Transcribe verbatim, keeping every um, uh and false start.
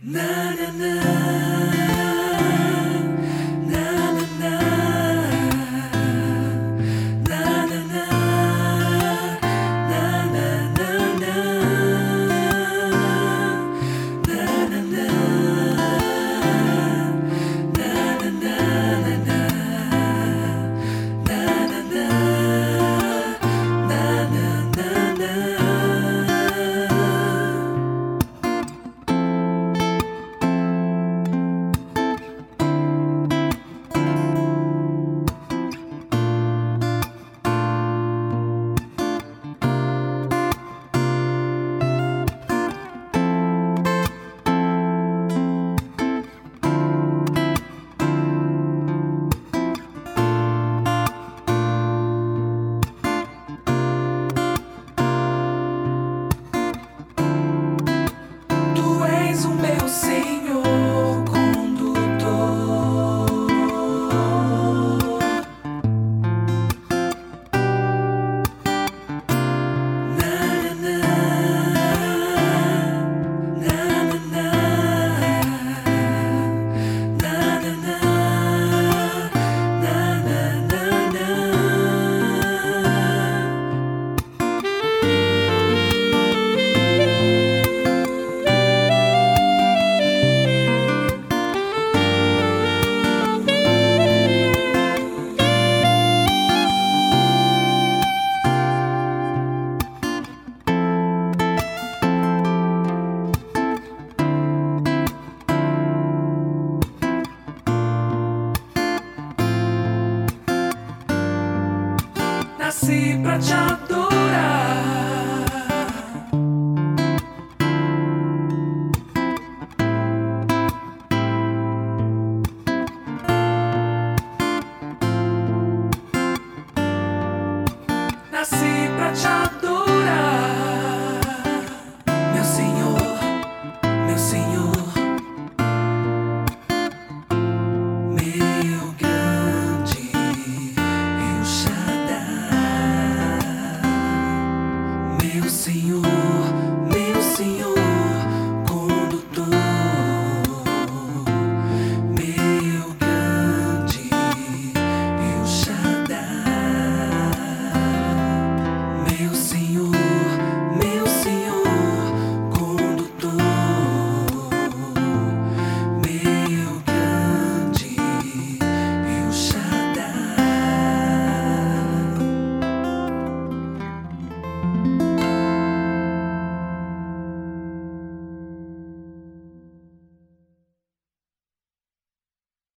Na na na, na na na, na na na, na na na, na na na, Senhor condutor, na na na, na na na, na na na, na nasci pra te adorar, nasci pra te adorar, meu Senhor, meu Senhor.